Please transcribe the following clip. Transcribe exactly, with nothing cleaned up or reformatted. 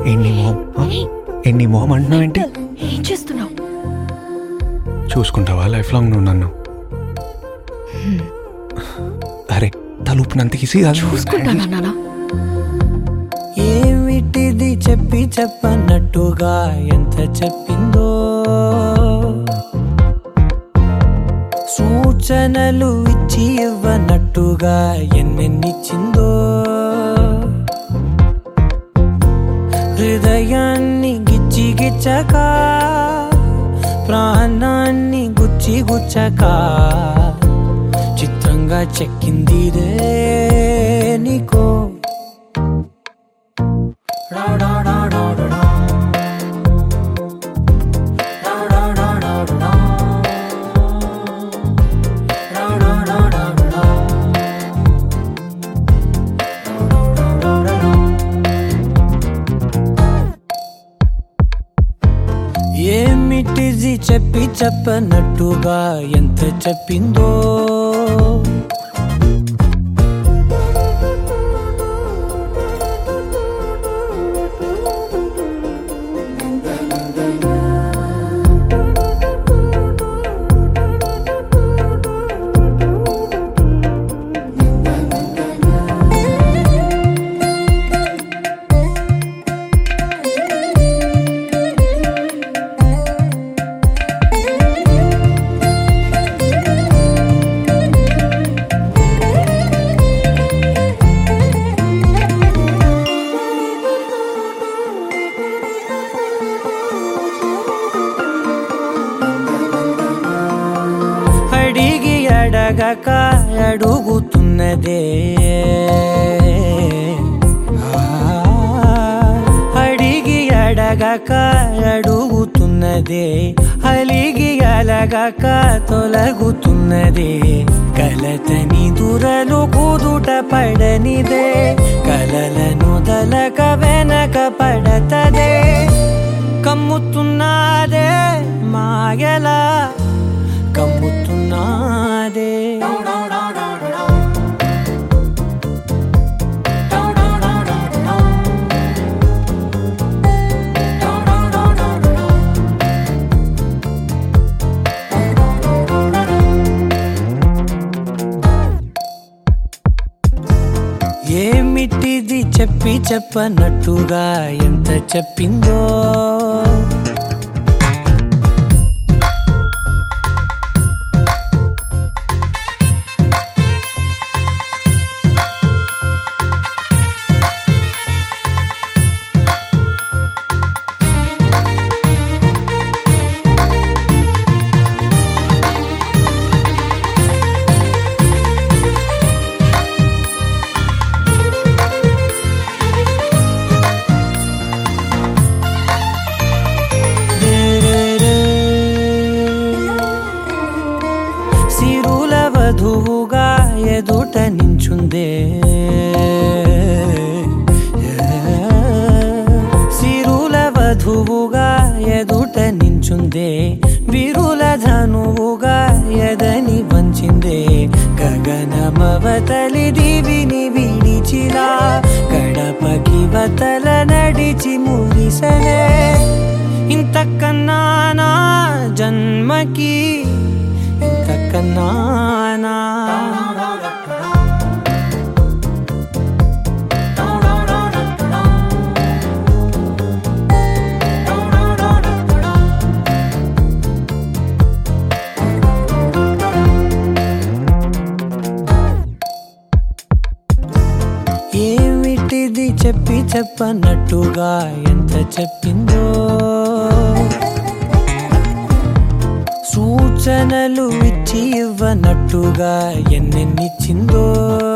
ఎన్ని మొహం ఎన్ని మొహం అంటున్నావు ఏంటి? ఏం చేస్తున్నావు? చూసుకుంటావా లైఫ్ లాంగ్ నువ్వు నన్ను? అరే తలుపునంత ఈజీ కాదు. చూసుకుంటానా నాన్న? ఏమిటిది చెప్పి చెప్పన్నట్టుగా ఎంత చెప్పిందో, సూచనలు ఇచ్చి ఇవ్వనట్టుగా ఎన్నెన్నిచ్చిందో, హృదయాన్ని గిచ్చి గిచ్చక ప్రాణాన్ని గుచ్చి గుచ్చక చిత్రంగా చెక్కింది రే నీకో. ఏమిటిది చెప్పి చెప్పనట్టుగా ఎంత చెప్పిందో, అడిగి అడగక అడుగుతున్నదే, అడిగి అడగక అడుగుతున్నదే, అలిగి అలగక తొలగుతున్నదే, కలతని దురలు కుదుట పడనిదే, కలలను దలక వెనక పడతదే, కమ్ముతున్నదే మాయలా కమ్ముతున్నాదే. ఏమిటిది చెప్పి చెప్పనట్టుగా ఎంత చెప్పిందో, సిరుల వధువుగా ఎదుట నించుందే, సిరుల వధువుగా ఎదుట నించుందే, విరుల ధనువుగా ఎదని వంచిందే, గగనమవతలి దివిని విడిచిలా గడపకి వతల నడిచి మురిసనే, ఇంతకన్నా నా జన్మకి ఇంతకన్నానా. ఏమిటిది చెప్పి చెప్పనట్టుగా ఎంత చెప్పిందో, సూచనలు ఇచ్చి ఇవ్వనట్టుగా ఎన్నెన్నిచ్చిందో,